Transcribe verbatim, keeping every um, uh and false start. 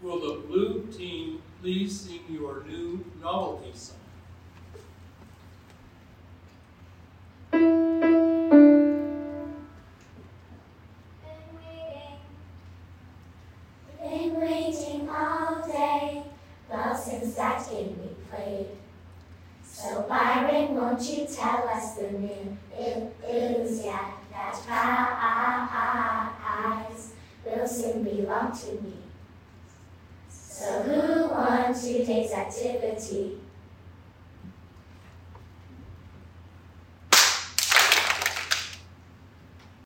Will the blue team please sing your new novelty song? Been waiting all day, well since that game we played. So Byron, won't you tell us the new news yet? That prize will soon belong to me. So who won today's activity?